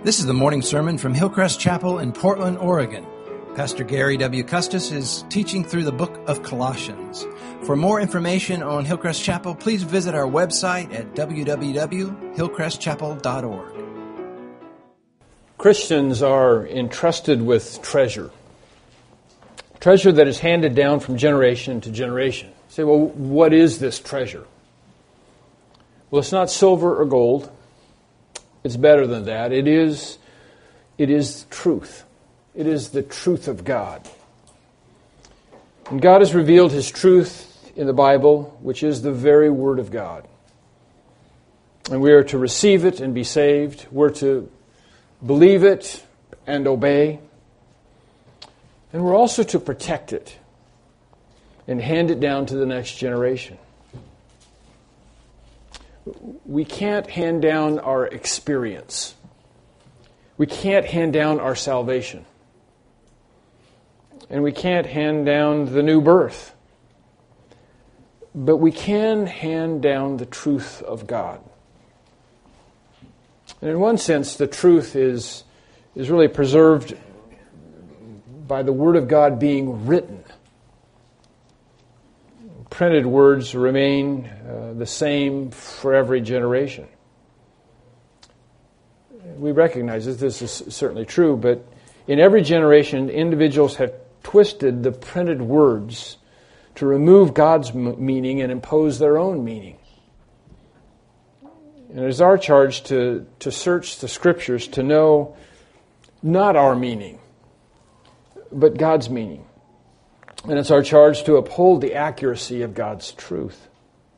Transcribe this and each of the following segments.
This is the morning sermon from Hillcrest Chapel in Portland, Oregon. Pastor Gary W. Custis is teaching through the book of Colossians. For more information on Hillcrest Chapel, please visit our website at www.hillcrestchapel.org. Christians are entrusted with treasure. Treasure that is handed down from generation to generation. You say, well, what is this treasure? Well, it's not silver or gold. It's better than that. It is truth. It is the truth of God. And God has revealed His truth in the Bible, which is the very Word of God. And we are to receive it and be saved. We're to believe it and obey. And we're also to protect it and hand it down to the next generation. We can't hand down our experience. We can't hand down our salvation. And we can't hand down the new birth. But we can hand down the truth of God. And in one sense, the truth is really preserved by the Word of God being written. Printed words remain the same for every generation. We recognize that this is certainly true, but in every generation, individuals have twisted the printed words to remove God's meaning and impose their own meaning. And it is our charge to search the Scriptures to know not our meaning, but God's meaning. And it's our charge to uphold the accuracy of God's truth.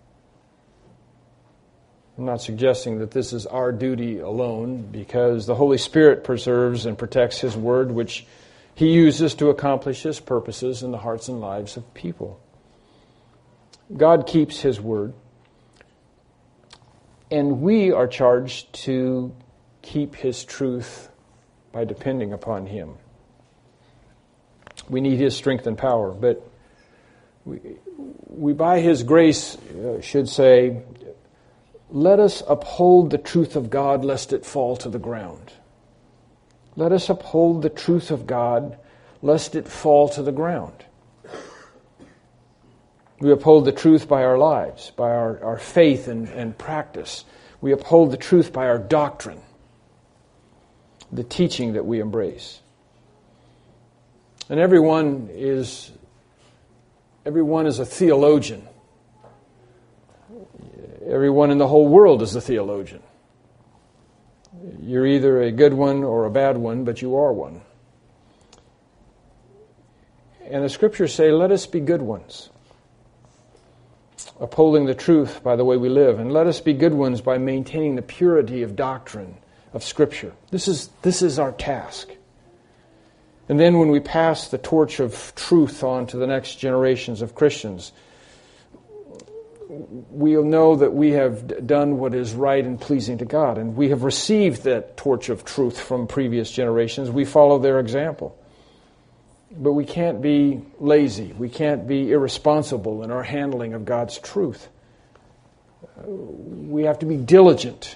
I'm not suggesting that this is our duty alone, because the Holy Spirit preserves and protects His Word, which He uses to accomplish His purposes in the hearts and lives of people. God keeps His Word, and we are charged to keep His truth by depending upon Him. We need His strength and power, but we by His grace should say, let us uphold the truth of God lest it fall to the ground. Let us uphold the truth of God lest it fall to the ground. We uphold the truth by our lives, by our faith and practice. We uphold the truth by our doctrine, the teaching that we embrace. And everyone is a theologian. Everyone in the whole world is a theologian. You're either a good one or a bad one, but you are one. And the Scriptures say, let us be good ones, upholding the truth by the way we live. And let us be good ones by maintaining the purity of doctrine of Scripture. This is our task. And then when we pass the torch of truth on to the next generations of Christians, we'll know that we have done what is right and pleasing to God. And we have received that torch of truth from previous generations. We follow their example. But we can't be lazy. We can't be irresponsible in our handling of God's truth. We have to be diligent.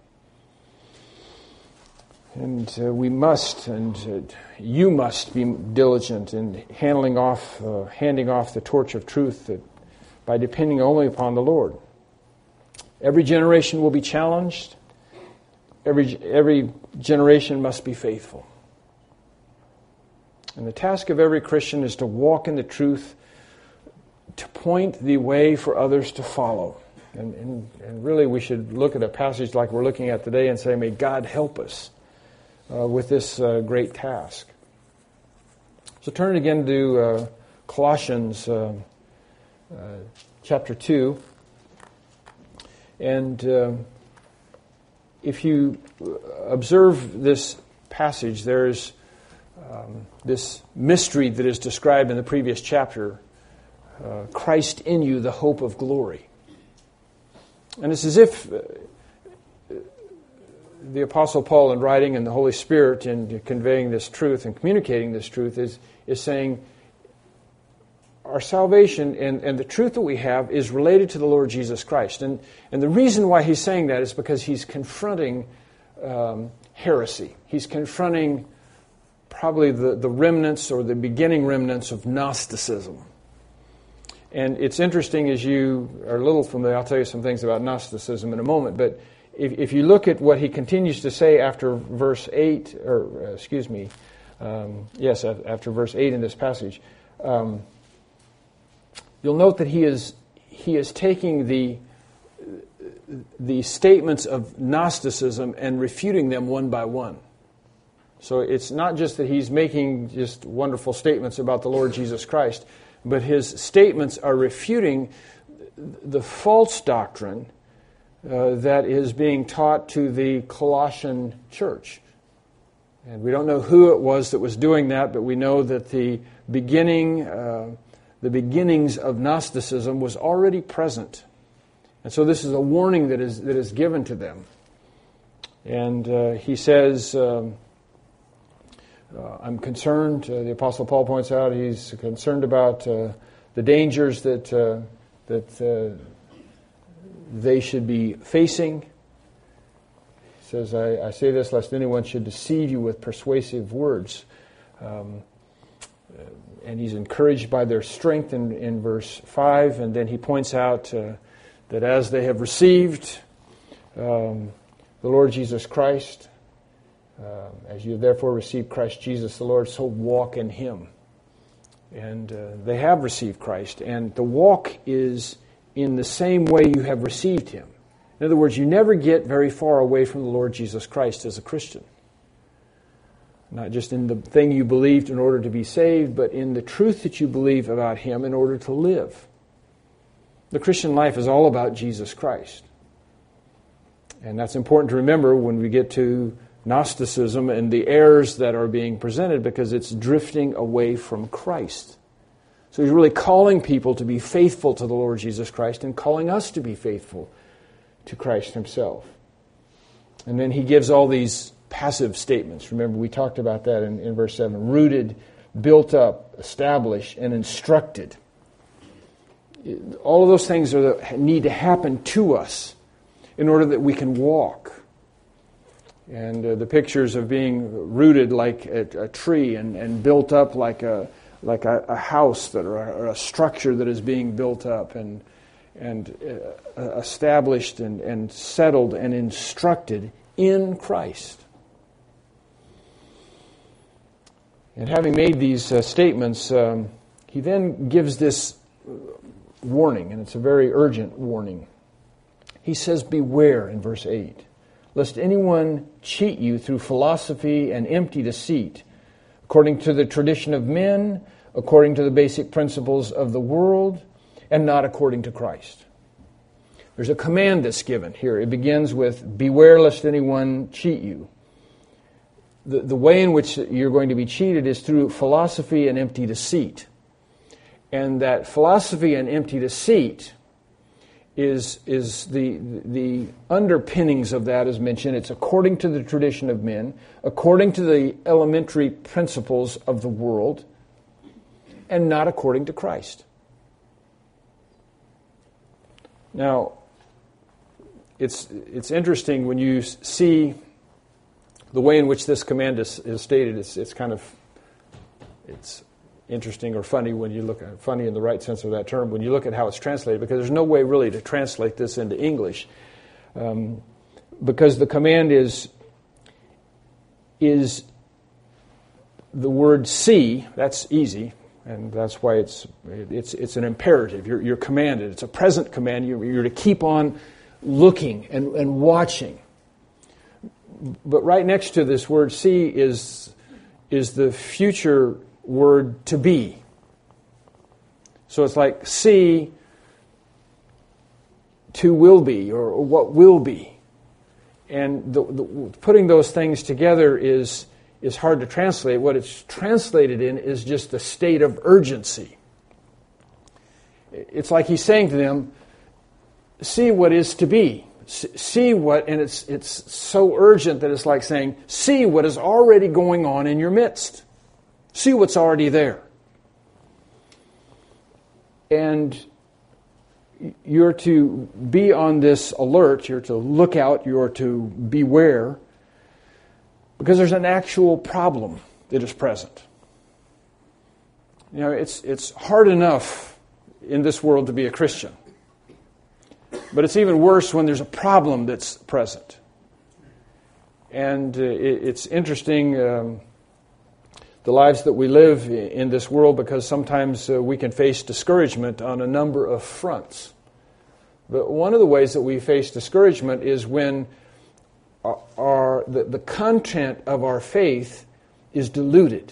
And we must, and you must be diligent in handing off the torch of truth by depending only upon the Lord. Every generation will be challenged. Every generation must be faithful. And the task of every Christian is to walk in the truth, to point the way for others to follow. And really we should look at a passage like we're looking at today and say, may God help us with this great task. So turn again to Colossians chapter 2. And if you observe this passage, there's this mystery that is described in the previous chapter, Christ in you, the hope of glory. And it's as if the Apostle Paul, in writing, and the Holy Spirit in conveying this truth and communicating this truth, is saying our salvation and the truth that we have is related to the Lord Jesus Christ. And the reason why he's saying that is because he's confronting heresy. He's confronting probably the remnants or the beginning remnants of Gnosticism. And it's interesting, as you are a little familiar, I'll tell you some things about Gnosticism in a moment, but if you look at what he continues to say after verse 8, after verse 8 in this passage, you'll note that he is taking the statements of Gnosticism and refuting them one by one. So it's not just that he's making just wonderful statements about the Lord Jesus Christ, but his statements are refuting the false doctrine that is being taught to the Colossian church. And we don't know who it was that was doing that, but we know that the beginnings of Gnosticism was already present. And so this is a warning that is given to them. And he says, I'm concerned, the Apostle Paul points out, he's concerned about the dangers that they should be facing. He says, I say this lest anyone should deceive you with persuasive words. And he's encouraged by their strength in verse 5, and then he points out that as they have received the Lord Jesus Christ, as you therefore receive Christ Jesus the Lord, so walk in Him. And they have received Christ, and the walk is in the same way you have received Him. In other words, you never get very far away from the Lord Jesus Christ as a Christian. Not just in the thing you believed in order to be saved, but in the truth that you believe about Him in order to live. The Christian life is all about Jesus Christ. And that's important to remember when we get to Gnosticism and the errors that are being presented, because it's drifting away from Christ. So he's really calling people to be faithful to the Lord Jesus Christ and calling us to be faithful to Christ Himself. And then he gives all these passive statements. Remember, we talked about that in verse 7. Rooted, built up, established, and instructed. All of those things need to happen to us in order that we can walk. And the pictures of being rooted like a tree and built up like a house or a structure that is being built up and established and settled and instructed in Christ. And having made these statements, he then gives this warning, and it's a very urgent warning. He says, beware in verse 8. Lest anyone cheat you through philosophy and empty deceit, according to the tradition of men, according to the basic principles of the world, and not according to Christ. There's a command that's given here. It begins with, beware lest anyone cheat you. The way in which you're going to be cheated is through philosophy and empty deceit. And that philosophy and empty deceit is the underpinnings of that is mentioned. It's according to the tradition of men, according to the elementary principles of the world, and not according to Christ. Now, it's interesting when you see the way in which this command is stated. It's interesting or funny when you look at funny in the right sense of that term when you look at how it's translated, because there's no way really to translate this into English, because the command is the word see. That's easy, and that's why it's an imperative. You're commanded. It's a present command. You're to keep on looking and watching. But right next to this word see is the future word to be. So it's like see to will be, or what will be. And putting those things together is hard to translate. What it's translated in is just a state of urgency. It's like he's saying to them, see what is to be. See what, and it's so urgent that it's like saying, see what is already going on in your midst. See what's already there. And you're to be on this alert, you're to look out, you're to beware Because there's an actual problem that is present. You know, it's hard enough in this world to be a Christian. But it's even worse when there's a problem that's present. And it's interesting, the lives that we live in this world, because sometimes we can face discouragement on a number of fronts. But one of the ways that we face discouragement is when the content of our faith is diluted.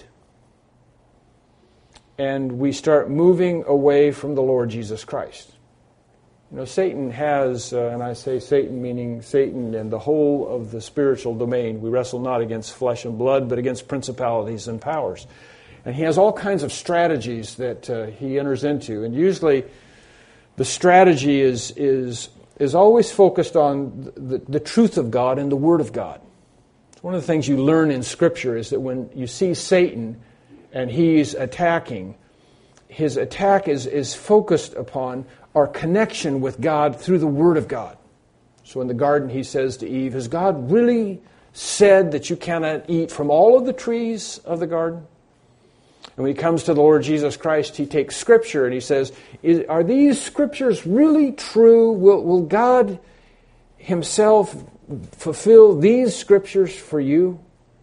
And we start moving away from the Lord Jesus Christ. You know, Satan has, and I say Satan meaning Satan and the whole of the spiritual domain. We wrestle not against flesh and blood, but against principalities and powers. And he has all kinds of strategies that he enters into. And usually the strategy is always focused on the truth of God and the Word of God. It's one of the things you learn in Scripture is that when you see Satan and he's attacking, his attack is focused upon our connection with God through the Word of God. So in the garden he says to Eve, has God really said that you cannot eat from all of the trees of the garden? And when he comes to the Lord Jesus Christ, he takes Scripture and he says, are these Scriptures really true? Will God himself fulfill these Scriptures for you?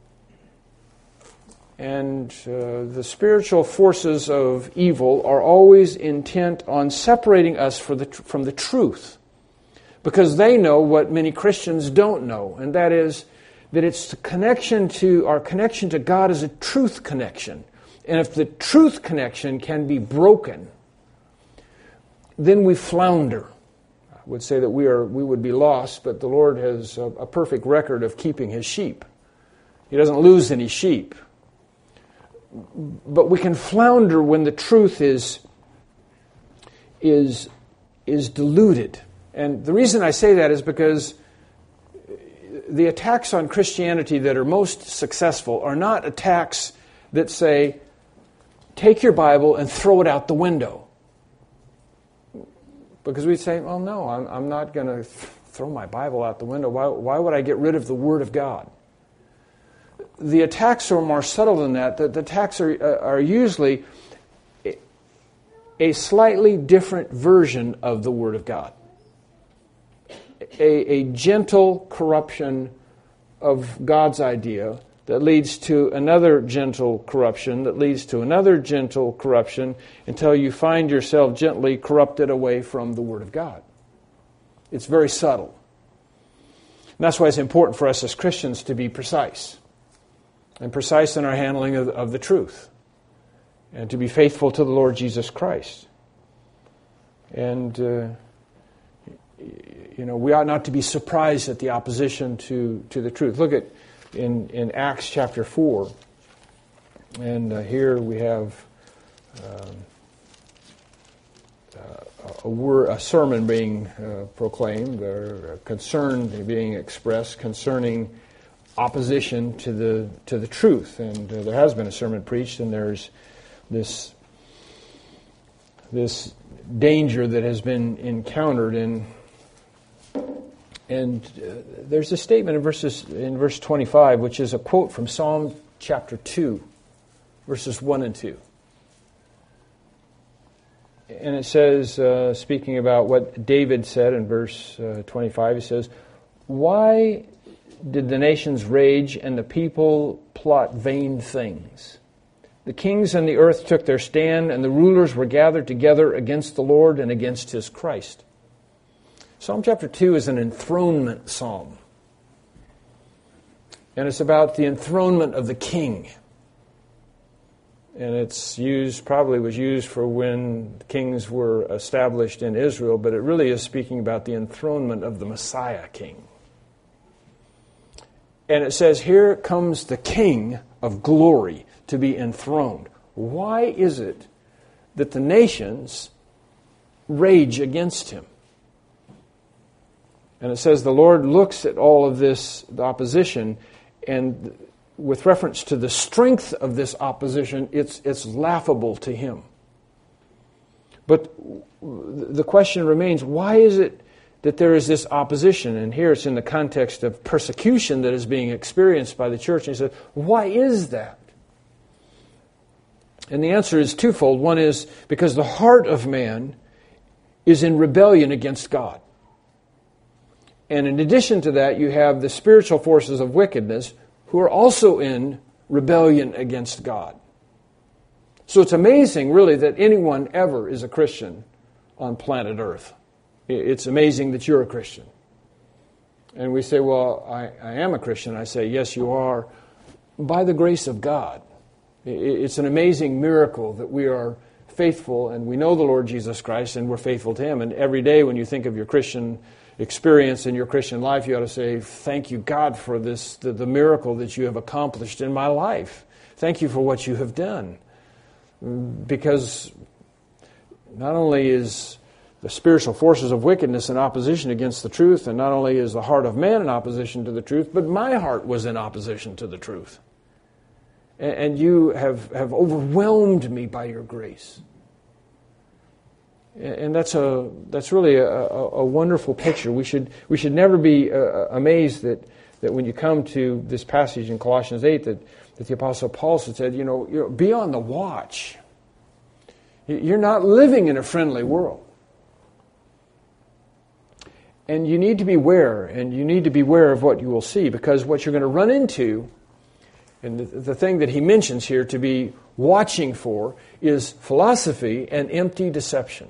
And the spiritual forces of evil are always intent on separating us from the truth, because they know what many Christians don't know, and that is that it's the connection to our connection to God is a truth connection. And if the truth connection can be broken, then we flounder. I would say that we would be lost, but the Lord has a perfect record of keeping His sheep. He doesn't lose any sheep. But we can flounder when the truth is diluted. And the reason I say that is because the attacks on Christianity that are most successful are not attacks that say, take your Bible and throw it out the window. Because we'd say, well, no, I'm not going to throw my Bible out the window. Why would I get rid of the Word of God? The attacks are more subtle than that. The attacks are usually a slightly different version of the Word of God. A gentle corruption of God's idea that leads to another gentle corruption, that leads to another gentle corruption, until you find yourself gently corrupted away from the Word of God. It's very subtle. And that's why it's important for us as Christians to be precise. And precise in our handling of the truth. And to be faithful to the Lord Jesus Christ. And, we ought not to be surprised at the opposition to the truth. Look at in Acts chapter 4. And here we have a sermon being proclaimed, or a concern being expressed concerning opposition to the truth. And there has been a sermon preached, and there's this danger that has been encountered, and there's a statement in verse 25, which is a quote from Psalm chapter 2, verses 1 and 2. And it says, speaking about what David said in verse 25, he says, "Why did the nations rage and the people plot vain things? The kings and the earth took their stand, and the rulers were gathered together against the Lord and against His Christ." Psalm chapter 2 is an enthronement psalm. And it's about the enthronement of the king. And it's probably was used for when kings were established in Israel, but it really is speaking about the enthronement of the Messiah king. And it says, here comes the King of glory to be enthroned. Why is it that the nations rage against Him? And it says the Lord looks at all of this, the opposition, and with reference to the strength of this opposition, it's laughable to Him. But the question remains, why is it that there is this opposition. And here it's in the context of persecution that is being experienced by the church. And he said, why is that? And the answer is twofold. One is because the heart of man is in rebellion against God. And in addition to that, you have the spiritual forces of wickedness who are also in rebellion against God. So it's amazing, really, that anyone ever is a Christian on planet Earth. It's amazing that you're a Christian. And we say, well, I am a Christian. I say, yes, you are, by the grace of God. It's an amazing miracle that we are faithful and we know the Lord Jesus Christ and we're faithful to Him. And every day when you think of your Christian experience in your Christian life, you ought to say, thank you, God, for this, the miracle that you have accomplished in my life. Thank you for what you have done. Because not only is the spiritual forces of wickedness in opposition against the truth, and not only is the heart of man in opposition to the truth, but my heart was in opposition to the truth. And you have overwhelmed me by your grace. And that's really a wonderful picture. We should never be amazed that when you come to this passage in Colossians 8 that the Apostle Paul said, be on the watch. You're not living in a friendly world. And you need to beware, and you need to beware of what you will see, because what you're going to run into, and the thing that he mentions here to be watching for, is philosophy and empty deception.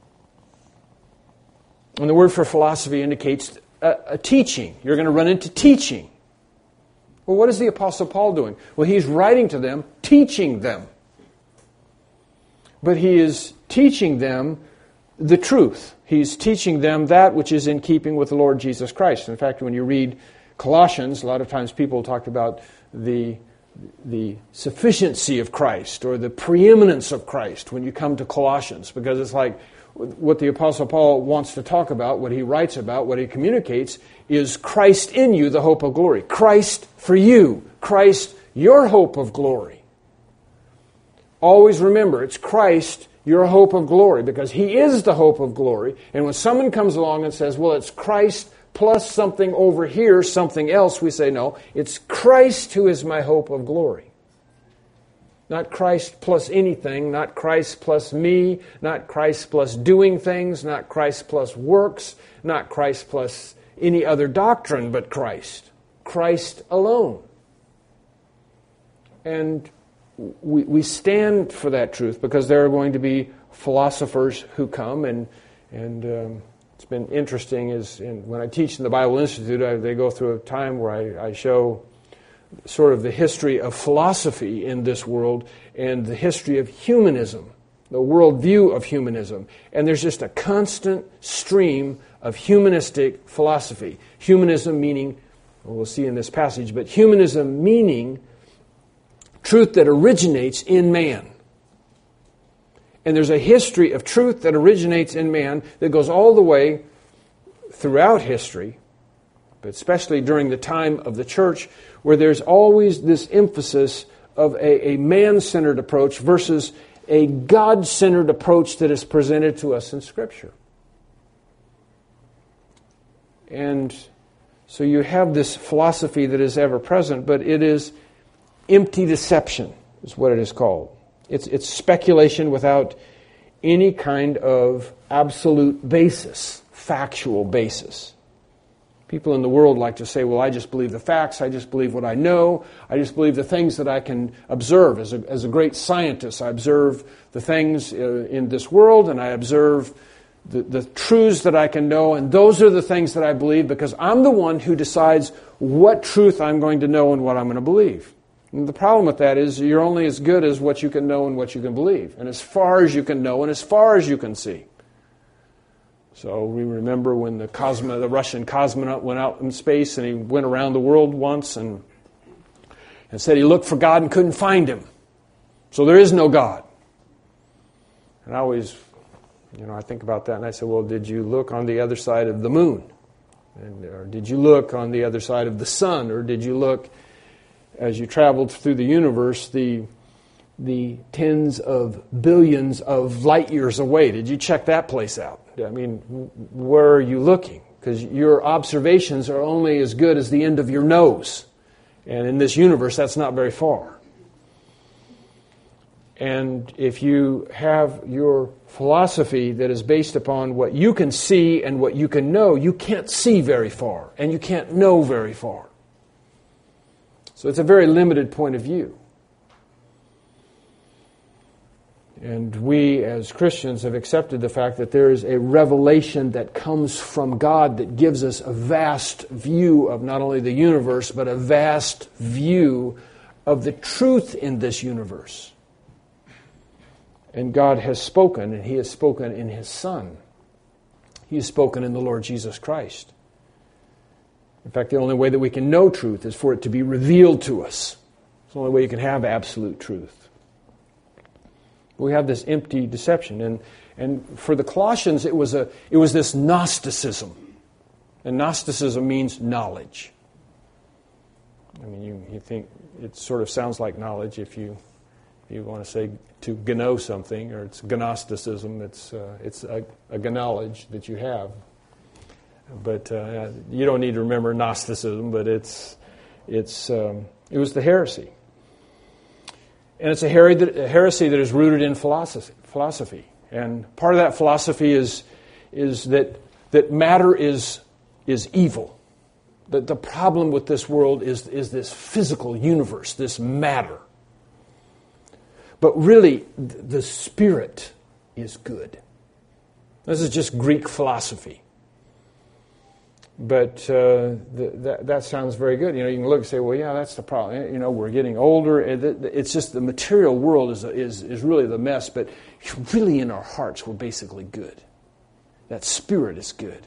And the word for philosophy indicates a teaching. You're going to run into teaching. Well, what is the Apostle Paul doing? Well, he's writing to them, teaching them. But he is teaching them the truth. He's teaching them that which is in keeping with the Lord Jesus Christ. In fact, when you read Colossians, a lot of times people talk about the sufficiency of Christ or the preeminence of Christ when you come to Colossians, because it's like what the Apostle Paul wants to talk about, what he writes about, what he communicates, is Christ in you, the hope of glory. Christ for you. Christ, your hope of glory. Always remember, it's Christ, your hope of glory, because He is the hope of glory. And when someone comes along and says, well, it's Christ plus something over here, something else, we say, no, it's Christ who is my hope of glory. Not Christ plus anything, not Christ plus me, not Christ plus doing things, not Christ plus works, not Christ plus any other doctrine but Christ. Christ alone. And we stand for that truth because there are going to be philosophers who come, and it's been interesting when I teach in the Bible Institute, they go through a time where I show sort of the history of philosophy in this world and the history of humanism, the worldview of humanism. And there's just a constant stream of humanistic philosophy. Humanism meaning, we'll see in this passage, but humanism meaning truth that originates in man. And there's a history of truth that originates in man that goes all the way throughout history, but especially during the time of the church, where there's always this emphasis of a man-centered approach versus a God-centered approach that is presented to us in Scripture. And so you have this philosophy that is ever present, but it is empty deception, is what it is called. It's speculation without any kind of absolute basis, factual basis. People in the world like to say, well, I just believe the facts, I just believe what I know, I just believe the things that I can observe. As a great scientist, I observe the things in this world, and I observe the truths that I can know, and those are the things that I believe because I'm the one who decides what truth I'm going to know and what I'm going to believe. And the problem with that is you're only as good as what you can know and what you can believe, and as far as you can know and as far as you can see. So we remember when the Russian cosmonaut went out in space and he went around the world once and said he looked for God and couldn't find Him. So there is no God. And I always, I think about that and I say, well, did you look on the other side of the moon? Or did you look on the other side of the sun? Or did you look, as you traveled through the universe, the the tens of billions of light years away. Did you check that place out? I mean, where are you looking? Because your observations are only as good as the end of your nose. And in this universe, that's not very far. And if you have your philosophy that is based upon what you can see and what you can know, you can't see very far, and you can't know very far. So it's a very limited point of view. And we, as Christians, have accepted the fact that there is a revelation that comes from God that gives us a vast view of not only the universe, but a vast view of the truth in this universe. And God has spoken, and He has spoken in His Son. He has spoken in the Lord Jesus Christ. In fact, the only way that we can know truth is for it to be revealed to us. It's the only way you can have absolute truth. We have this empty deception. And for the Colossians, it was this Gnosticism. And Gnosticism means knowledge. I mean, you think it sort of sounds like knowledge if you want to say to gno something, or it's Gnosticism. It's a knowledge that you have. But you don't need to remember Gnosticism, but it was the heresy. And it's a heresy that is rooted in philosophy. And part of that philosophy is that matter is evil. That the problem with this world is this physical universe, this matter. But really, the Spirit is good. This is just Greek philosophy. But that sounds very good. You can look and say, well, yeah, that's the problem. We're getting older. It's just the material world is really the mess. But really in our hearts, we're basically good. That Spirit is good.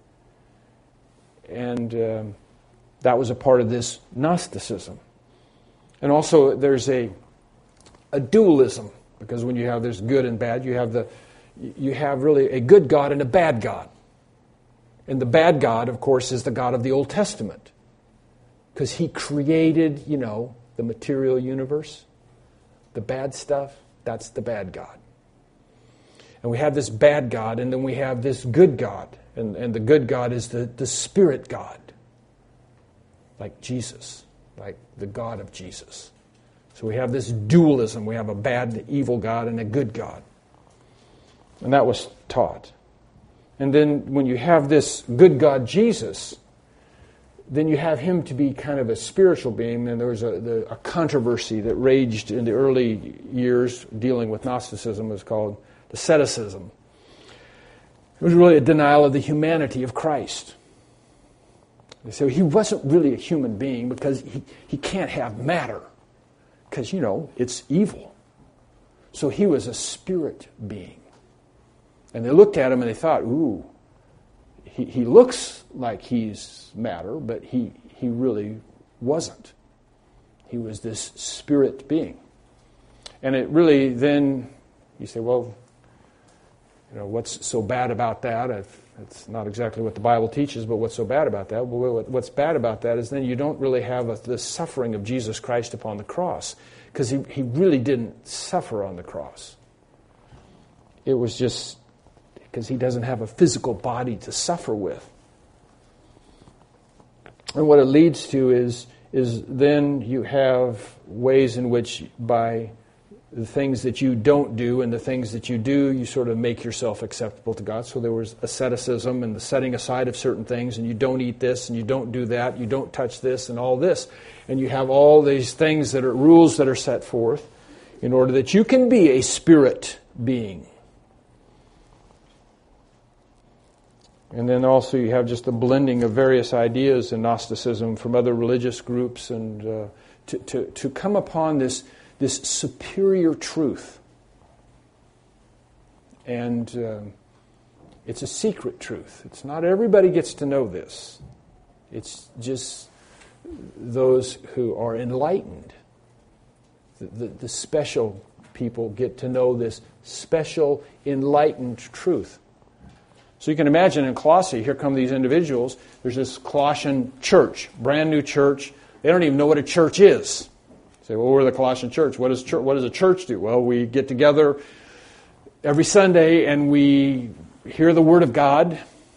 And that was a part of this Gnosticism. And also there's a dualism. Because when you have this good and bad, you have really a good God and a bad God. And the bad God, of course, is the God of the Old Testament. Because He created, the material universe. The bad stuff, that's the bad God. And we have this bad God, and then we have this good God. And the good God is the Spirit God. Like Jesus. Like the God of Jesus. So we have this dualism. We have a bad, evil God and a good God. And that was taught. And then when you have this good God, Jesus, then you have Him to be kind of a spiritual being. And there was a controversy that raged in the early years dealing with Gnosticism. It was called asceticism. It was really a denial of the humanity of Christ. They say He wasn't really a human being because he can't have matter. Because, it's evil. So He was a spirit being. And they looked at Him and they thought, ooh, he looks like He's matter, but he really wasn't. He was this spirit being. And it really then, you say, well, what's so bad about that? It's not exactly what the Bible teaches, but what's so bad about that? Well, what's bad about that is then you don't really have the suffering of Jesus Christ upon the cross, because he really didn't suffer on the cross. It was just because He doesn't have a physical body to suffer with. And what it leads to is then you have ways in which by the things that you don't do and the things that you do, you sort of make yourself acceptable to God. So there was asceticism and the setting aside of certain things, and you don't eat this and you don't do that, you don't touch this and all this. And you have all these things that are rules that are set forth in order that you can be a spirit being. And then also you have just the blending of various ideas in Gnosticism from other religious groups, and to come upon this superior truth. And it's a secret truth. It's not everybody gets to know this. It's just those who are enlightened. The special people get to know this special enlightened truth. So you can imagine in Colossae, here come these individuals. There's this Colossian church, brand new church. They don't even know what a church is. Say, well, we're the Colossian church. What does a church do? Well, we get together every Sunday and we hear the Word of God.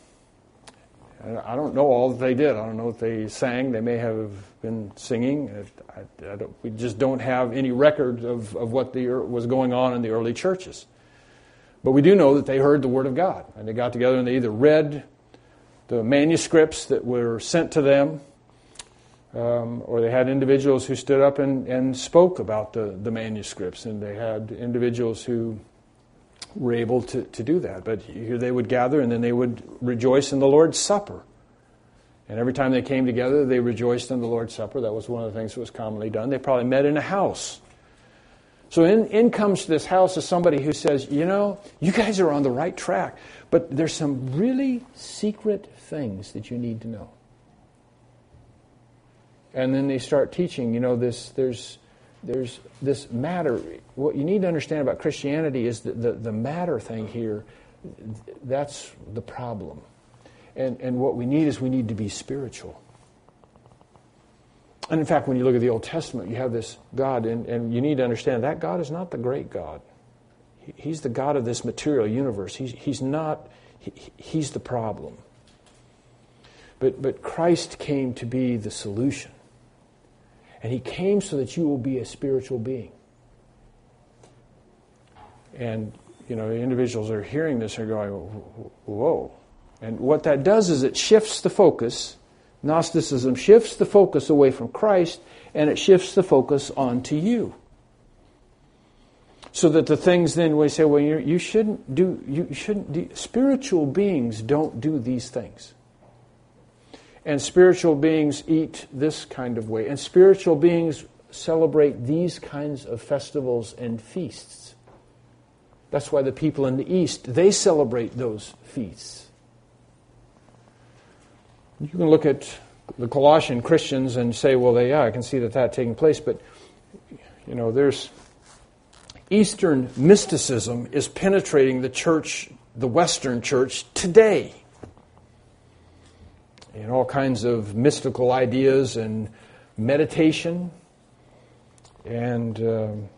I don't know all that they did. I don't know what they sang. They may have been singing. We just don't have any record of what was going on in the early churches. But we do know that they heard the Word of God. And they got together and they either read the manuscripts that were sent to them, or they had individuals who stood up and spoke about the manuscripts. And they had individuals who were able to do that. But here they would gather and then they would rejoice in the Lord's Supper. And every time they came together, they rejoiced in the Lord's Supper. That was one of the things that was commonly done. They probably met in a house. So in comes to this house is somebody who says, you guys are on the right track, but there's some really secret things that you need to know. And then they start teaching, there's this matter. What you need to understand about Christianity is that the matter thing here, that's the problem. And what we need to be spiritual. And in fact, when you look at the Old Testament, you have this God, and you need to understand that God is not the great God. He's the God of this material universe. He's the problem. But Christ came to be the solution. And He came so that you will be a spiritual being. And, individuals are hearing this and are going, whoa. And what that does is it shifts the focus. Gnosticism shifts the focus away from Christ, and it shifts the focus onto you. So that the things then we say, well, you shouldn't do, spiritual beings don't do these things. And spiritual beings eat this kind of way. And spiritual beings celebrate these kinds of festivals and feasts. That's why the people in the East, they celebrate those feasts. You can look at the Colossian Christians and say, well, I can see that taking place. But, there's Eastern mysticism is penetrating the church, the Western church, today. And all kinds of mystical ideas and meditation. And,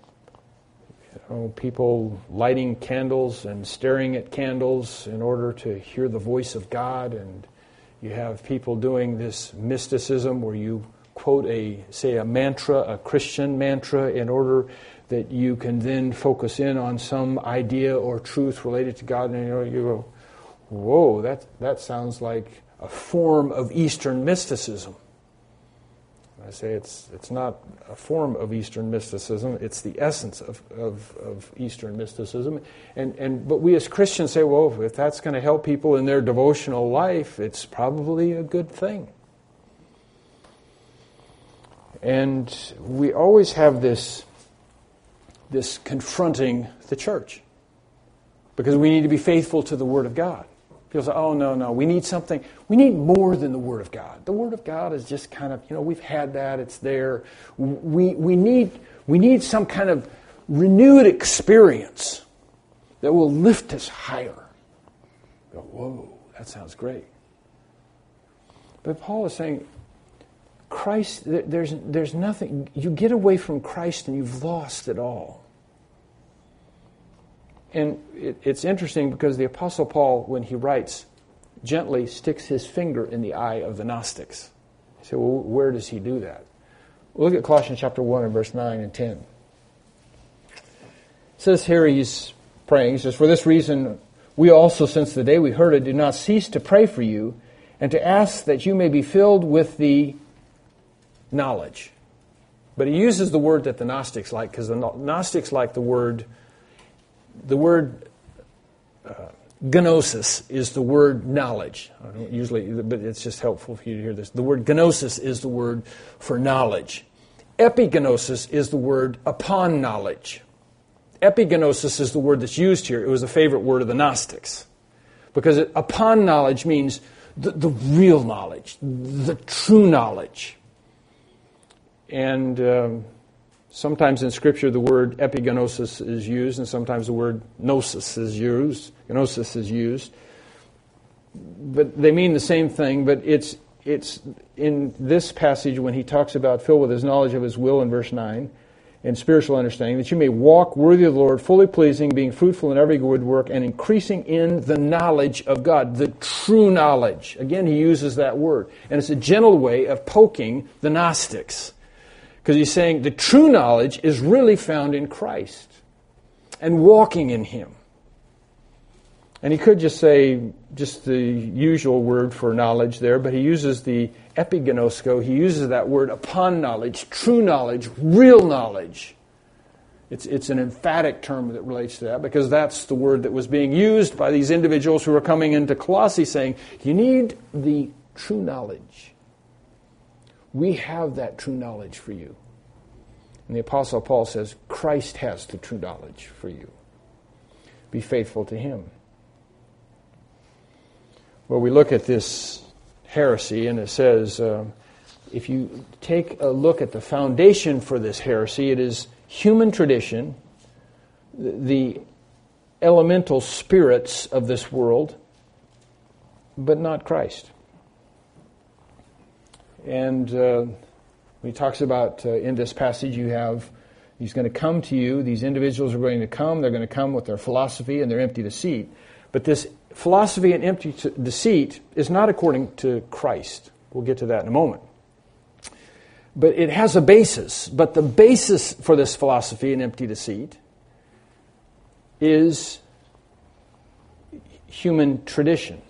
people lighting candles and staring at candles in order to hear the voice of God. And you have people doing this mysticism where you quote a mantra, a Christian mantra, in order that you can then focus in on some idea or truth related to God. And you go, whoa, that sounds like a form of Eastern mysticism. I say it's not a form of Eastern mysticism, it's the essence of Eastern mysticism. But we as Christians say, well, if that's going to help people in their devotional life, it's probably a good thing. And we always have this confronting the church, because we need to be faithful to the Word of God. People say, oh, no, we need something. We need more than the Word of God. The Word of God is just kind of, we've had that, it's there. We need some kind of renewed experience that will lift us higher. Go, whoa, that sounds great. But Paul is saying, Christ, there's nothing, you get away from Christ and you've lost it all. And it's interesting because the Apostle Paul, when he writes, gently sticks his finger in the eye of the Gnostics. You say, well, where does he do that? Look at Colossians chapter 1 and verse 9 and 10. It says here, he's praying, he says, for this reason, we also, since the day we heard it, do not cease to pray for you and to ask that you may be filled with the knowledge. But he uses the word that the Gnostics like, because the Gnostics like the word gnosis is the word knowledge. I don't usually, but it's just helpful for you to hear this. The word gnosis is the word for knowledge. Epignosis is the word upon knowledge. Epignosis is the word that's used here. It was a favorite word of the Gnostics. Because upon knowledge means the real knowledge, the true knowledge. And sometimes in Scripture the word epignosis is used, and sometimes the word gnosis is used. Gnosis is used. But they mean the same thing, but it's it's in this passage when he talks about filled with his knowledge of his will in verse 9 and spiritual understanding, that you may walk worthy of the Lord, fully pleasing, being fruitful in every good work, and increasing in the knowledge of God, the true knowledge. Again, he uses that word. And it's a gentle way of poking the Gnostics. Because he's saying the true knowledge is really found in Christ and walking in Him. And he could just say just the usual word for knowledge there, but he uses the epigenosko. He uses that word upon knowledge, true knowledge, real knowledge. It's an emphatic term that relates to that, because that's the word that was being used by these individuals who were coming into Colossae saying, you need the true knowledge. We have that true knowledge for you. And the Apostle Paul says, Christ has the true knowledge for you. Be faithful to Him. Well, we look at this heresy, and it says, if you take a look at the foundation for this heresy, it is human tradition, the elemental spirits of this world, but not Christ. And when he talks about, in this passage, He's going to come to you, these individuals are going to come, they're going to come with their philosophy and their empty deceit. But this philosophy and empty deceit is not according to Christ. We'll get to that in a moment. But it has a basis. But the basis for this philosophy and empty deceit is human tradition.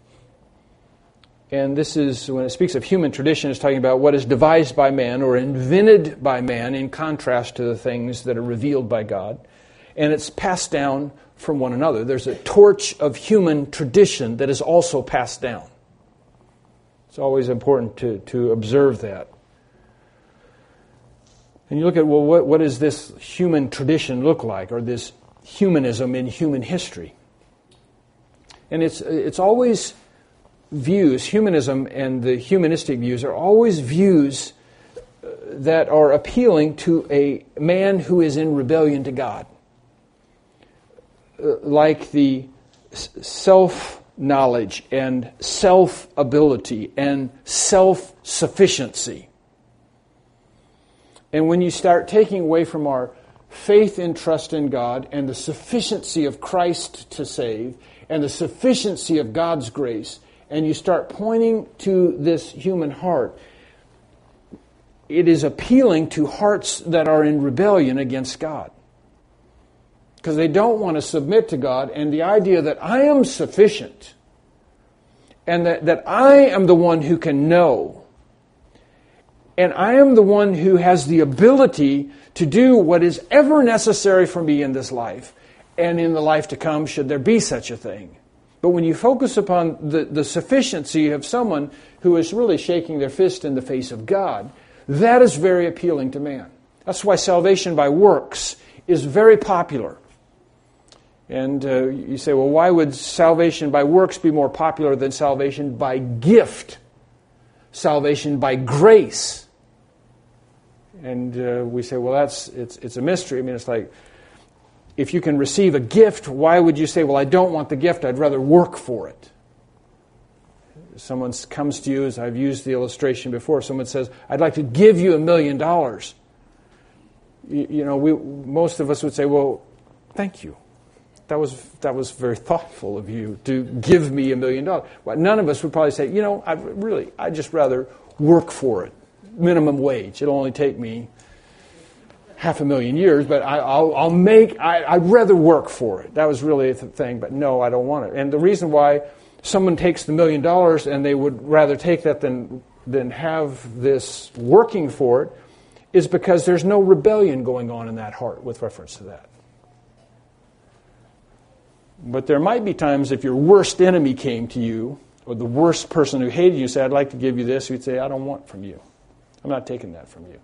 And this is, when it speaks of human tradition, it's talking about what is devised by man or invented by man in contrast to the things that are revealed by God. And it's passed down from one another. There's a torch of human tradition that is also passed down. It's always important to observe that. And you look at, well, what does this human tradition look like, or this humanism in human history? And it's always views, humanism and the humanistic views are always views that are appealing to a man who is in rebellion to God. Like the self-knowledge and self-ability and self-sufficiency. And when you start taking away from our faith and trust in God and the sufficiency of Christ to save and the sufficiency of God's grace, and you start pointing to this human heart, it is appealing to hearts that are in rebellion against God. Because they don't want to submit to God, and the idea that I am sufficient and that I am the one who can know, and I am the one who has the ability to do what is ever necessary for me in this life and in the life to come, should there be such a thing. But when you focus upon the sufficiency of someone who is really shaking their fist in the face of God, that is very appealing to man. That's why salvation by works is very popular. And you say, well, why would salvation by works be more popular than salvation by gift? Salvation by grace. And we say, well, it's a mystery. I mean, it's like, if you can receive a gift, why would you say, well, I don't want the gift, I'd rather work for it? Someone comes to you, as I've used the illustration before, someone says, I'd like to give you $1 million. Most of us would say, well, thank you. That was very thoughtful of you to give me $1 million. Well, none of us would probably say, I'd just rather work for it. Minimum wage. It'll only take me 500,000 years, but I'd rather work for it. That was really the thing, but no, I don't want it. And the reason why someone takes the $1 million and they would rather take that than have this working for it is because there's no rebellion going on in that heart with reference to that. But there might be times if your worst enemy came to you, or the worst person who hated you said, I'd like to give you this, you'd say, I don't want from you. I'm not taking that from you. You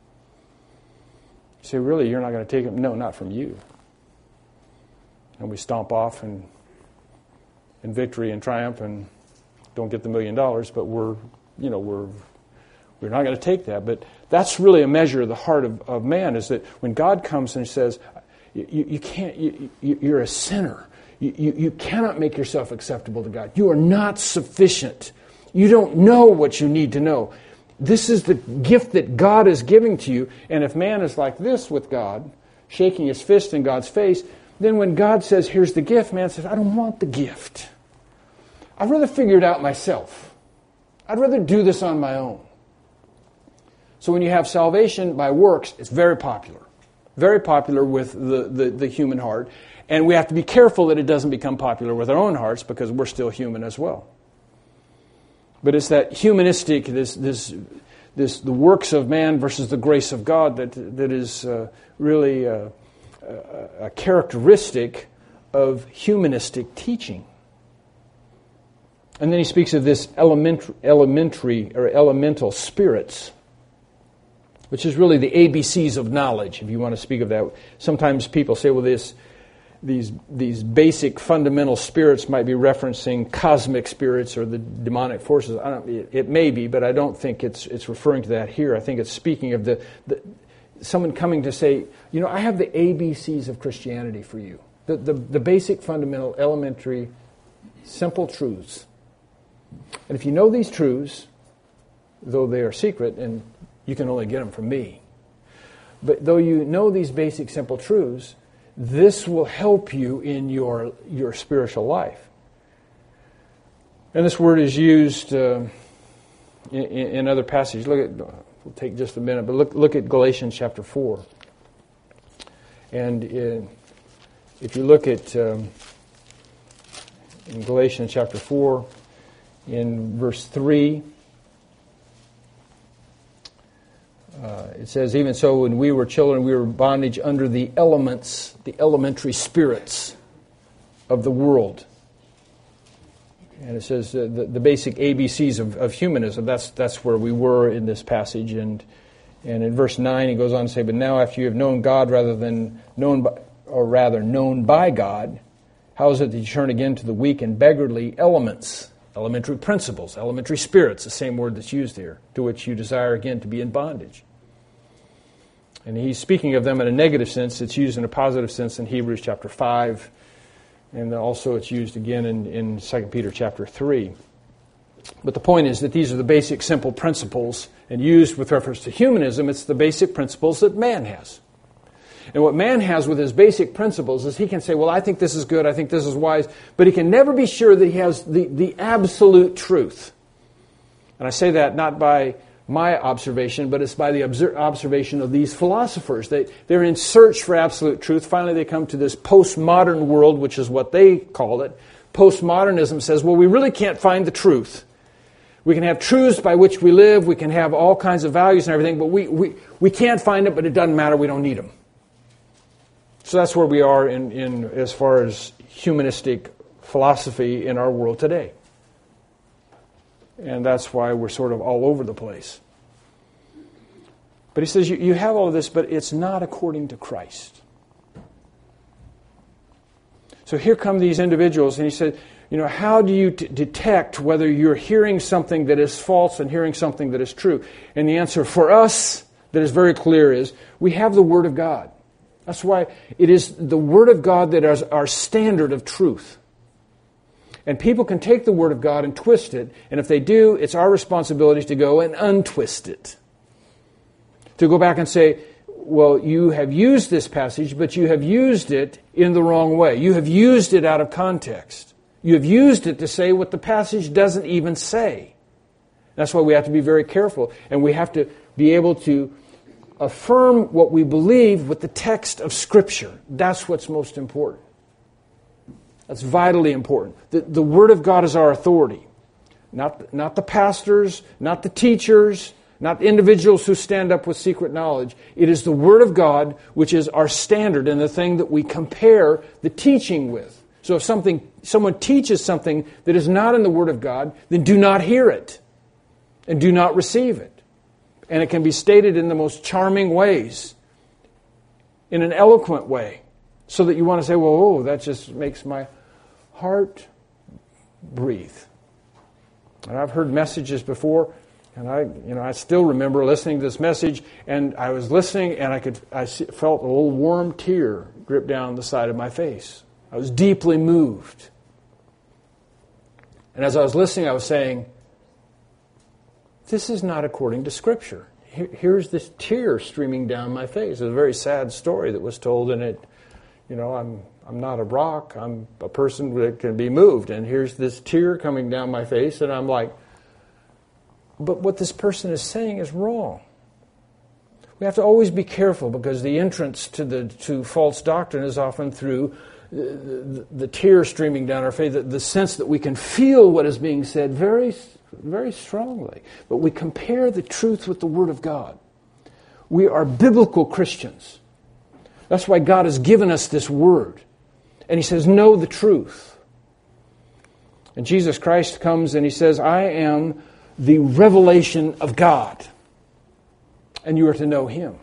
say, really, you're not going to take it? No, not from you. And we stomp off in victory and triumph and don't get the $1 million, but we're not going to take that. But that's really a measure of the heart of man, is that when God comes and says, you can't, you're a sinner. You cannot make yourself acceptable to God. You are not sufficient. You don't know what you need to know. This is the gift that God is giving to you. And if man is like this with God, shaking his fist in God's face, then when God says, here's the gift, man says, I don't want the gift. I'd rather figure it out myself. I'd rather do this on my own. So when you have salvation by works, it's very popular. Very popular with the human heart. And we have to be careful that it doesn't become popular with our own hearts because we're still human as well. But it's that humanistic, the works of man versus the grace of God that is really a characteristic of humanistic teaching. And then he speaks of this elementary or elemental spirits, which is really the ABCs of knowledge, if you want to speak of that. Sometimes people say, well, these basic fundamental spirits might be referencing cosmic spirits or the demonic forces. It may be, but I don't think it's referring to that here. I think it's speaking of someone coming to say, I have the ABCs of Christianity for you. The basic, fundamental, elementary, simple truths. And if you know these truths, though they are secret, and you can only get them from me, but though you know these basic, simple truths, this will help you in your spiritual life. And this word is used in other passages. We'll take just a minute, but look at Galatians chapter 4. And if you look at in Galatians chapter 4, in verse 3, it says, even so, when we were children, we were in bondage under the elements, the elementary spirits of the world. And it says the basic ABCs of humanism. That's where we were in this passage. And in verse 9, he goes on to say, but now after you have known God known by God, how is it that you turn again to the weak and beggarly elements, elementary principles, elementary spirits, the same word that's used here, to which you desire again to be in bondage? And he's speaking of them in a negative sense. It's used in a positive sense in Hebrews chapter 5. And also it's used again in 2 Peter chapter 3. But the point is that these are the basic simple principles. And used with reference to humanism, it's the basic principles that man has. And what man has with his basic principles is he can say, well, I think this is good, I think this is wise, but he can never be sure that he has the absolute truth. And I say that not by my observation, but it's by the observation of these philosophers. They're in search for absolute truth. Finally, they come to this postmodern world, which is what they call it. Postmodernism says, well, we really can't find the truth. We can have truths by which we live, we can have all kinds of values and everything, but we can't find it, but it doesn't matter, we don't need them. So that's where we are in as far as humanistic philosophy in our world today. And that's why we're sort of all over the place. But he says, you have all of this, but it's not according to Christ. So here come these individuals, and he said, how do you detect whether you're hearing something that is false and hearing something that is true? And the answer for us that is very clear is, we have the Word of God. That's why it is the Word of God that is our standard of truth. And people can take the Word of God and twist it, and if they do, it's our responsibility to go and untwist it. To go back and say, well, you have used this passage, but you have used it in the wrong way. You have used it out of context. You have used it to say what the passage doesn't even say. That's why we have to be very careful, and we have to be able to affirm what we believe with the text of Scripture. That's what's most important. That's vitally important. The Word of God is our authority. Not the pastors, not the teachers, not the individuals who stand up with secret knowledge. It is the Word of God which is our standard and the thing that we compare the teaching with. So if someone teaches something that is not in the Word of God, then do not hear it and do not receive it. And it can be stated in the most charming ways, in an eloquent way, so that you want to say, well, that just makes my heart breathe. And I've heard messages before, and I still remember listening to this message, and I was listening, and I felt a little warm tear drip down the side of my face. I was deeply moved. And as I was listening, I was saying, this is not according to Scripture. Here's this tear streaming down my face. It's a very sad story that was told, and it, I'm not a rock. I'm a person that can be moved, and here's this tear coming down my face, and I'm like, but what this person is saying is wrong. We have to always be careful, because the entrance to false doctrine is often through the tear streaming down our face, the sense that we can feel what is being said very, very strongly. But we compare the truth with the Word of God. We are biblical Christians. That's why God has given us this Word. And He says, know the truth. And Jesus Christ comes and He says, I am the revelation of God. And you are to know Him.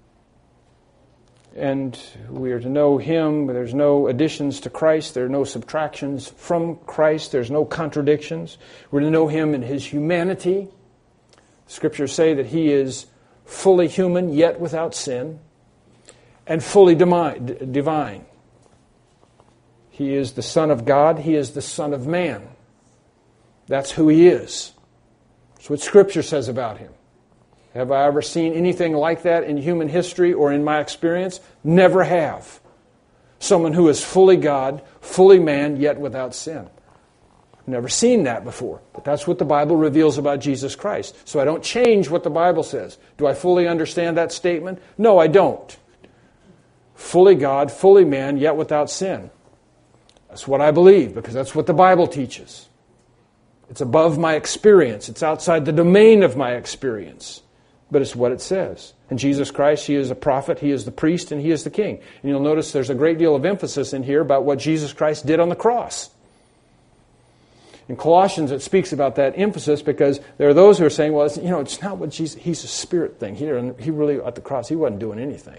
And we are to know Him. There's no additions to Christ. There are no subtractions from Christ. There's no contradictions. We're to know Him in His humanity. Scriptures say that He is fully human, yet without sin, and fully divine. He is the Son of God. He is the Son of Man. That's who He is. That's what Scripture says about Him. Have I ever seen anything like that in human history or in my experience? Never have. Someone who is fully God, fully man, yet without sin. I've never seen that before. But that's what the Bible reveals about Jesus Christ. So I don't change what the Bible says. Do I fully understand that statement? No, I don't. Fully God, fully man, yet without sin. That's what I believe, because that's what the Bible teaches. It's above my experience. It's outside the domain of my experience. But it's what it says. And Jesus Christ, He is a prophet, He is the priest, and He is the king. And you'll notice there's a great deal of emphasis in here about what Jesus Christ did on the cross. In Colossians, it speaks about that emphasis, because there are those who are saying, well, it's not what Jesus, He's a spirit thing. He really, at the cross, He wasn't doing anything.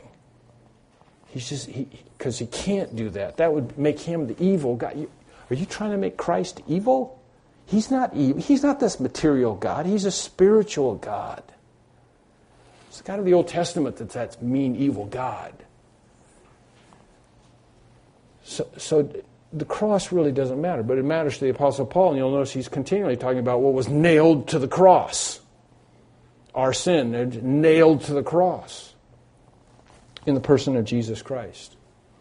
Because He can't do that. That would make Him the evil God. Are you trying to make Christ evil? He's not evil. He's not this material God. He's a spiritual God. It's the God of the Old Testament that's mean, evil God. So the cross really doesn't matter, but it matters to the Apostle Paul, and you'll notice he's continually talking about what was nailed to the cross. Our sin, nailed to the cross in the person of Jesus Christ.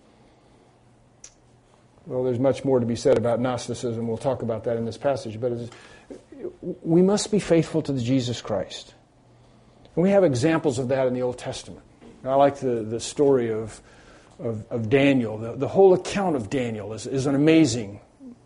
Well, there's much more to be said about Gnosticism. We'll talk about that in this passage, but we must be faithful to Jesus Christ. And we have examples of that in the Old Testament. I like the story of Daniel. The whole account of Daniel is an amazing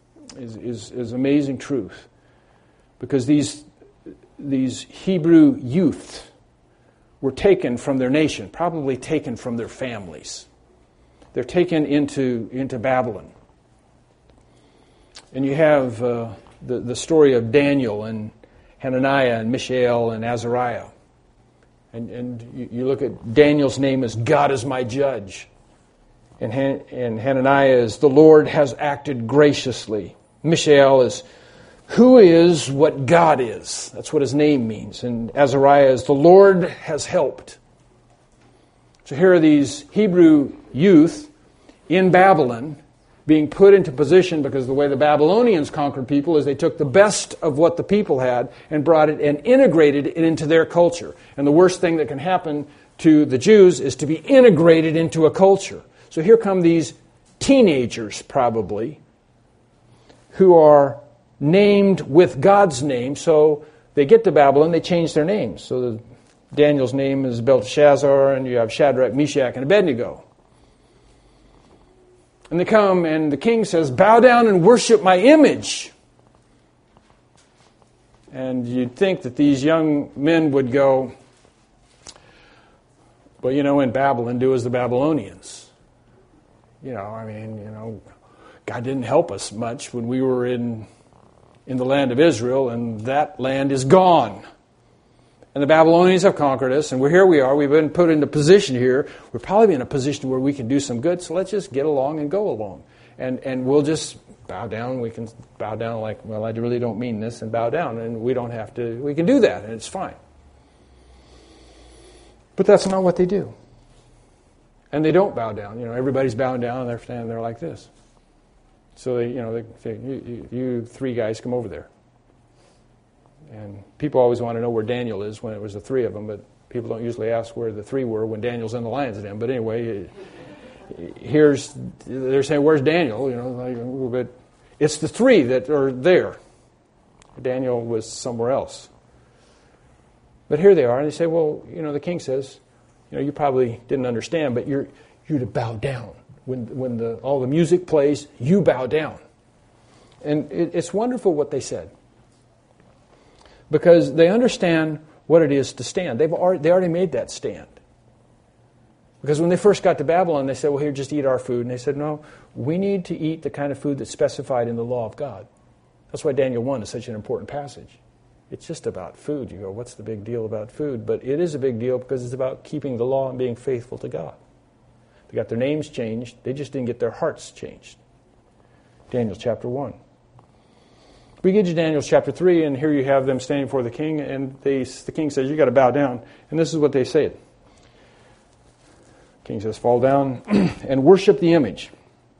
truth, because these Hebrew youth were taken from their nation, probably taken from their families. They're taken into Babylon, and you have the story of Daniel and Hananiah and Mishael and Azariah. And you look at Daniel's name as God is my judge. And Hananiah is the Lord has acted graciously. Mishael is who is what God is. That's what his name means. And Azariah is the Lord has helped. So here are these Hebrew youth in Babylon being put into position, because the way the Babylonians conquered people is they took the best of what the people had and brought it and integrated it into their culture. And the worst thing that can happen to the Jews is to be integrated into a culture. So here come these teenagers, probably, who are named with God's name. So they get to Babylon, they change their names. So Daniel's name is Belteshazzar, and you have Shadrach, Meshach, and Abednego. And they come, and the king says, bow down and worship my image. And you'd think that these young men would go, well, in Babylon, do as the Babylonians. God didn't help us much when we were in the land of Israel, and that land is gone. And the Babylonians have conquered us, and here we are. We've been put into position here. We're probably in a position where we can do some good, so let's just get along and go along. And we'll just bow down. We can bow down like, well, I really don't mean this, and bow down. And we don't have to, we can do that, and it's fine. But that's not what they do. And they don't bow down. Everybody's bowing down, and they're standing there like this. So they say, you three guys, come over there. And people always want to know where Daniel is when it was the three of them, but people don't usually ask where the three were when Daniel's in the lion's den. But anyway, they're saying, where's Daniel? But it's the three that are there. Daniel was somewhere else. But here they are, and they say, well, the king says, you probably didn't understand, but you're to bow down. When all the music plays, you bow down. And it's wonderful what they said. Because they understand what it is to stand. They already made that stand. Because when they first got to Babylon, they said, well, here, just eat our food. And they said, no, we need to eat the kind of food that's specified in the law of God. That's why Daniel 1 is such an important passage. It's just about food. You go, what's the big deal about food? But it is a big deal because it's about keeping the law and being faithful to God. They got their names changed. They just didn't get their hearts changed. Daniel chapter 1. We get to Daniel chapter 3, and here you have them standing before the king, and the king says, you got to bow down. And this is what they say. The king says, fall down and worship the image.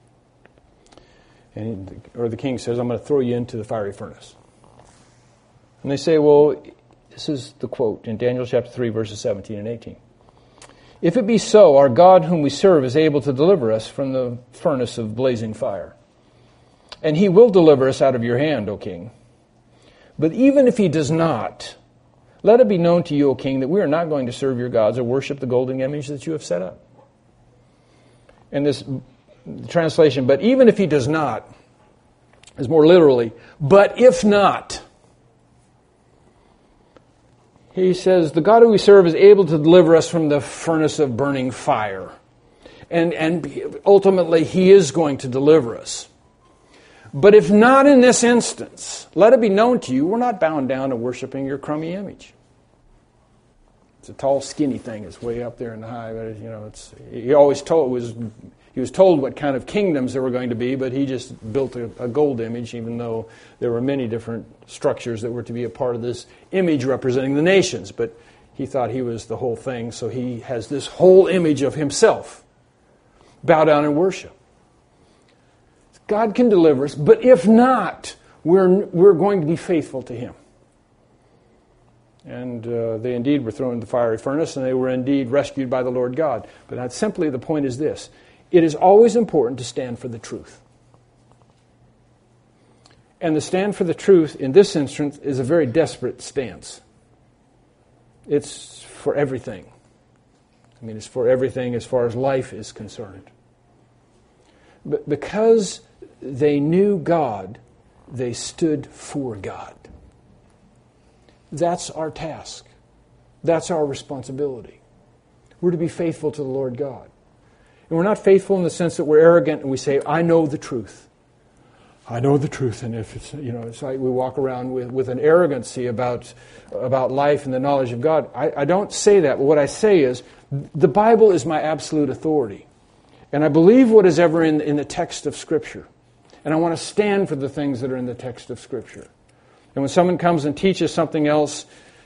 Or the king says, I'm going to throw you into the fiery furnace. And they say, well, this is the quote in Daniel chapter 3, verses 17 and 18. If it be so, our God whom we serve is able to deliver us from the furnace of blazing fire. And he will deliver us out of your hand, O king. But even if he does not, let it be known to you, O king, that we are not going to serve your gods or worship the golden image that you have set up. And this translation, but even if he does not, is more literally, but if not. He says, the God who we serve is able to deliver us from the furnace of burning fire. And ultimately, he is going to deliver us. But if not in this instance, let it be known to you, we're not bound down to worshiping your crummy image. It's a tall, skinny thing. It's way up there in the high. But, he always he was told what kind of kingdoms there were going to be, but he just built a gold image, even though there were many different structures that were to be a part of this image representing the nations. But he thought he was the whole thing, so he has this whole image of himself. Bow down and worship. God can deliver us, but if not, we're going to be faithful to him. And they indeed were thrown into the fiery furnace, and they were indeed rescued by the Lord God. But not simply, the point is this. It is always important to stand for the truth. And the stand for the truth in this instance is a very desperate stance. It's for everything. It's for everything as far as life is concerned. But because they knew God, they stood for God. That's our task. That's our responsibility. We're to be faithful to the Lord God. And we're not faithful in the sense that we're arrogant and we say, I know the truth. I know the truth. And if it's like we walk around with an arrogancy about life and the knowledge of God. I don't say that. But what I say is, the Bible is my absolute authority. And I believe what is ever in the text of Scripture. And I want to stand for the things that are in the text of Scripture. And when someone comes and teaches something else,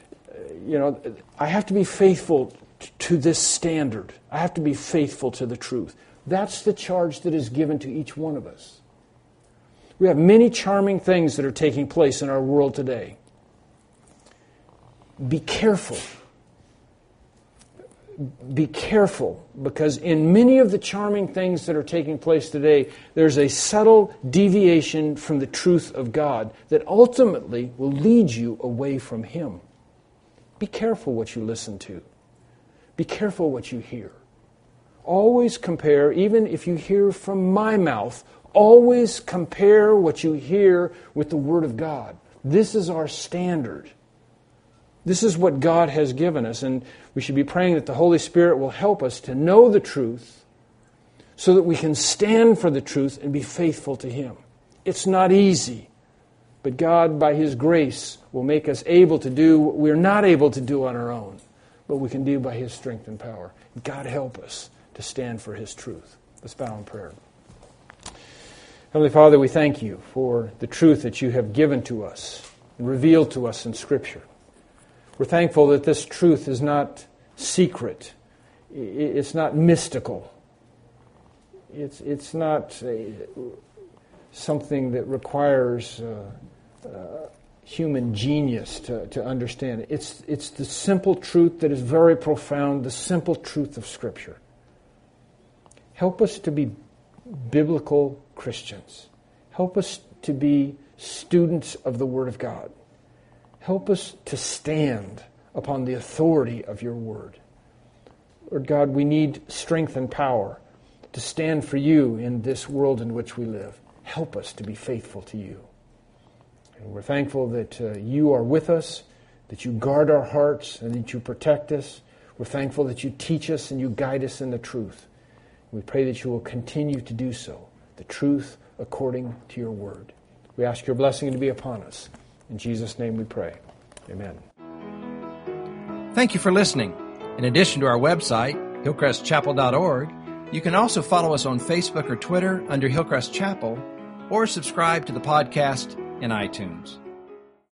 I have to be faithful to this standard. I have to be faithful to the truth. That's the charge that is given to each one of us. We have many charming things that are taking place in our world today. Be careful. Be careful, because in many of the charming things that are taking place today, there's a subtle deviation from the truth of God that ultimately will lead you away from Him. Be careful what you listen to. Be careful what you hear. Always compare, even if you hear from my mouth, always compare what you hear with the Word of God. This is our standard. This is what God has given us, and we should be praying that the Holy Spirit will help us to know the truth so that we can stand for the truth and be faithful to Him. It's not easy, but God, by His grace, will make us able to do what we're not able to do on our own, but we can do by His strength and power. God help us to stand for His truth. Let's bow in prayer. Heavenly Father, we thank You for the truth that You have given to us and revealed to us in Scripture. We're thankful that this truth is not secret. It's not mystical. It's not something that requires human genius to understand it. It's the simple truth that is very profound, the simple truth of Scripture. Help us to be biblical Christians. Help us to be students of the Word of God. Help us to stand upon the authority of your Word. Lord God, we need strength and power to stand for you in this world in which we live. Help us to be faithful to you. And we're thankful that you are with us, that you guard our hearts, and that you protect us. We're thankful that you teach us and you guide us in the truth. We pray that you will continue to do so, the truth according to your word. We ask your blessing to be upon us. In Jesus' name we pray. Amen. Thank you for listening. In addition to our website, hillcrestchapel.org, you can also follow us on Facebook or Twitter under Hillcrest Chapel, or subscribe to the podcast in iTunes.